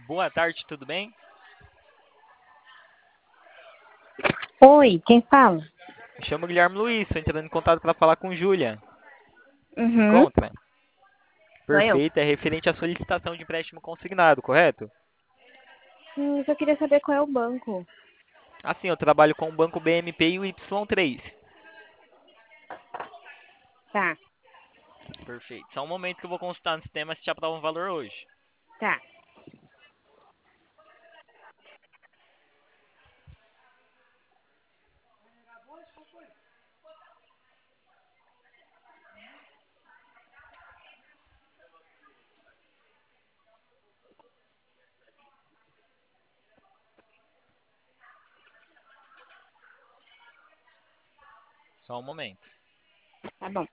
Boa tarde, tudo bem? Oi, quem fala? Me chamo Guilherme Luiz, estou entrando em contato para falar com Júlia. Se Uhum, encontra? sou eu. Perfeito, é referente à solicitação de empréstimo consignado, correto? Eu só queria saber qual é o banco. Assim, eu trabalho com o banco BMP e o Y3. Tá, Perfeito. Só um momento que eu vou consultar no sistema se te aprova um valor hoje. tá. Só um momento. Tá bom.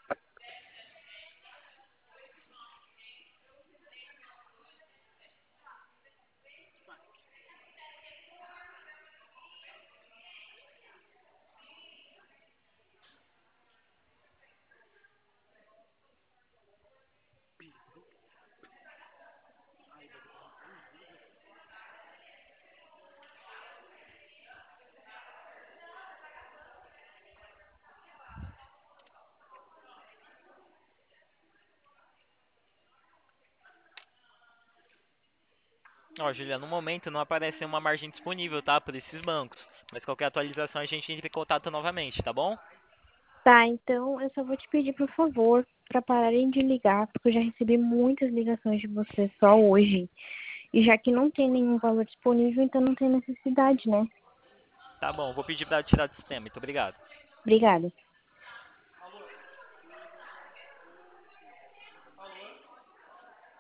Ó, Júlia, no momento não aparece uma margem disponível, tá? Por esses bancos. Mas qualquer atualização a gente entra em contato novamente, tá bom? Tá, então eu só vou te pedir, por favor, pra pararem de ligar, porque eu já recebi muitas ligações de você só hoje. E já que não tem nenhum valor disponível, então não tem necessidade, né? Tá bom, vou pedir para tirar do sistema. Muito obrigado. Obrigada.